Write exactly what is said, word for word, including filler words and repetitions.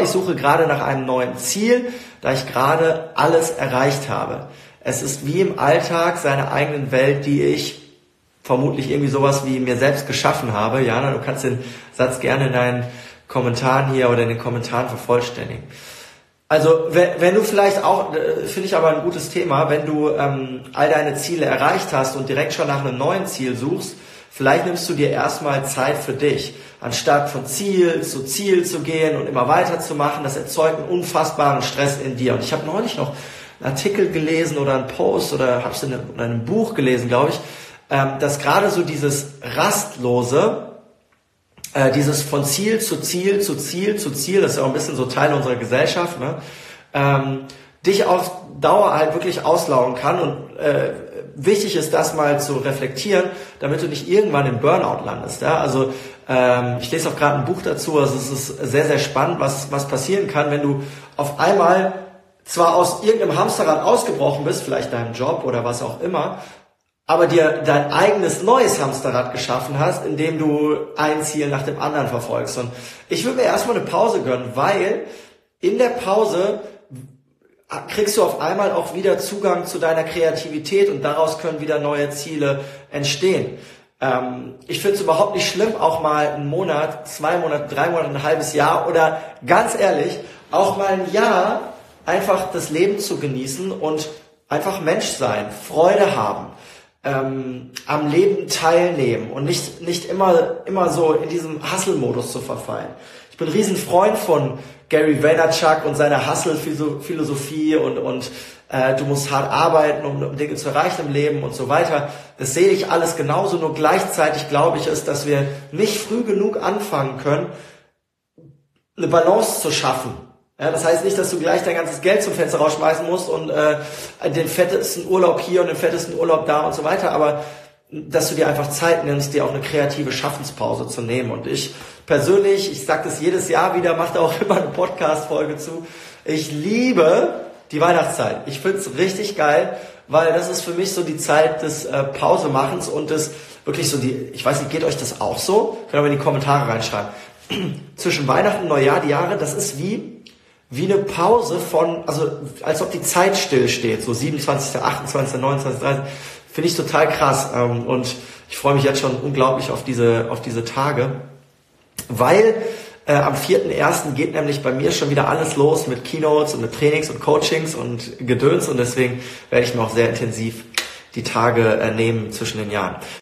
Ich suche gerade nach einem neuen Ziel, da ich gerade alles erreicht habe. Es ist wie im Alltag seiner eigenen Welt, die ich vermutlich irgendwie sowas wie mir selbst geschaffen habe. Jana, du kannst den Satz gerne in deinen Kommentaren hier oder in den Kommentaren vervollständigen. Also wenn, wenn du vielleicht auch, finde ich aber ein gutes Thema, wenn du ähm, all deine Ziele erreicht hast und direkt schon nach einem neuen Ziel suchst, vielleicht nimmst du dir erstmal Zeit für dich. Anstatt von Ziel zu Ziel zu gehen und immer weiterzumachen, das erzeugt einen unfassbaren Stress in dir. Und ich habe neulich noch einen Artikel gelesen oder einen Post oder habe es in einem Buch gelesen, glaube ich, ähm, dass gerade so dieses Rastlose, äh, dieses von Ziel zu Ziel zu Ziel zu Ziel, das ist ja auch ein bisschen so Teil unserer Gesellschaft, ne? ähm, dich auf Dauer halt wirklich auslaugen kann. Und äh, wichtig ist, das mal zu reflektieren, damit du nicht irgendwann im Burnout landest. Ja? Also ähm, ich lese auch gerade ein Buch dazu, also es ist sehr, sehr spannend, was, was passieren kann, wenn du auf einmal zwar aus irgendeinem Hamsterrad ausgebrochen bist, vielleicht deinem Job oder was auch immer, aber dir dein eigenes neues Hamsterrad geschaffen hast, indem du ein Ziel nach dem anderen verfolgst. Und ich würde mir erstmal eine Pause gönnen, weil in der Pause kriegst du auf einmal auch wieder Zugang zu deiner Kreativität und daraus können wieder neue Ziele entstehen. Ähm, ich finde es überhaupt nicht schlimm, auch mal einen Monat, zwei Monate, drei Monate, ein halbes Jahr oder ganz ehrlich, auch mal ein Jahr einfach das Leben zu genießen und einfach Mensch sein, Freude haben, ähm, am Leben teilnehmen und nicht nicht immer immer so in diesem Hustle-Modus zu verfallen. Ich bin ein riesen Freund von Gary Vaynerchuk und seiner Hustle-Philosophie und und äh, du musst hart arbeiten, um, um Dinge zu erreichen im Leben und so weiter. Das sehe ich alles genauso, nur gleichzeitig glaube ich es, dass wir nicht früh genug anfangen können, eine Balance zu schaffen. Ja, das heißt nicht, dass du gleich dein ganzes Geld zum Fenster rausschmeißen musst und äh, den fettesten Urlaub hier und den fettesten Urlaub da und so weiter, aber dass du dir einfach Zeit nimmst, dir auch eine kreative Schaffenspause zu nehmen. Und ich persönlich, ich sage das jedes Jahr wieder, mache da auch immer eine Podcast-Folge zu, ich liebe die Weihnachtszeit. Ich find's richtig geil, weil das ist für mich so die Zeit des äh, Pausemachens und des wirklich so die, ich weiß nicht, geht euch das auch so? Könnt ihr mal in die Kommentare reinschreiben. Zwischen Weihnachten und Neujahr, die Jahre, das ist wie wie eine Pause von, also als ob die Zeit still steht, so siebenundzwanzigster, achtundzwanzigster, neunundzwanzigster, dreißigster Finde ich total krass. Und ich freue mich jetzt schon unglaublich auf diese, auf diese Tage, weil äh, am vierten ersten geht nämlich bei mir schon wieder alles los mit Keynotes und mit Trainings und Coachings und Gedöns und deswegen werde ich mir auch sehr intensiv die Tage äh, nehmen zwischen den Jahren.